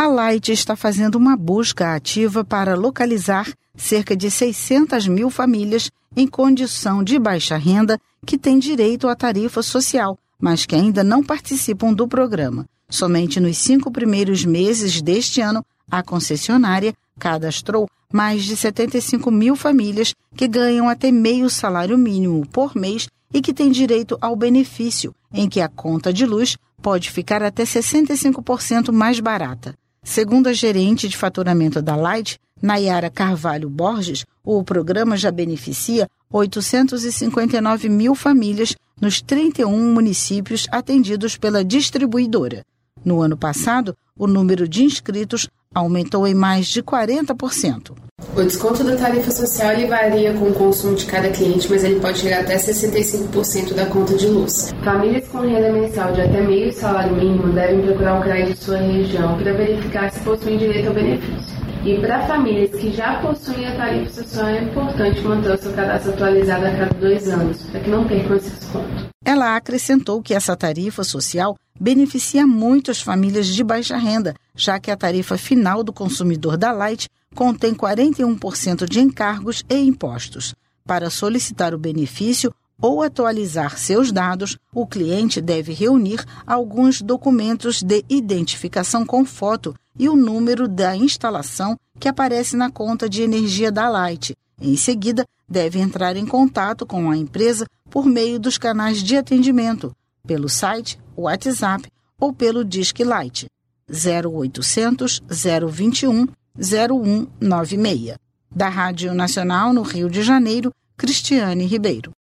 A Light está fazendo uma busca ativa para localizar cerca de 600 mil famílias em condição de baixa renda que têm direito à tarifa social, mas que ainda não participam do programa. Somente nos 5 primeiros meses deste ano, a concessionária cadastrou mais de 75 mil famílias que ganham até meio salário mínimo por mês e que têm direito ao benefício, em que a conta de luz pode ficar até 65% mais barata. Segundo a gerente de faturamento da Light, Nayara Carvalho Borges, o programa já beneficia 859 mil famílias nos 31 municípios atendidos pela distribuidora. No ano passado, o número de inscritos aumentou em mais de 40%. O desconto da tarifa social ele varia com o consumo de cada cliente, mas ele pode chegar até 65% da conta de luz. Famílias com renda mensal de até meio salário mínimo devem procurar o CREA de sua região para verificar se possuem direito ao benefício. E para famílias que já possuem a tarifa social, é importante manter o seu cadastro atualizado a cada 2 anos, para que não percam esse desconto. Ela acrescentou que essa tarifa social beneficia muito as famílias de baixa renda, já que a tarifa final do consumidor da Light contém 41% de encargos e impostos. Para solicitar o benefício ou atualizar seus dados, o cliente deve reunir alguns documentos de identificação com foto e o número da instalação que aparece na conta de energia da Light. Em seguida, deve entrar em contato com a empresa por meio dos canais de atendimento, pelo site, WhatsApp ou pelo Disque Light 0800 021 0196. Da Rádio Nacional no Rio de Janeiro, Cristiane Ribeiro.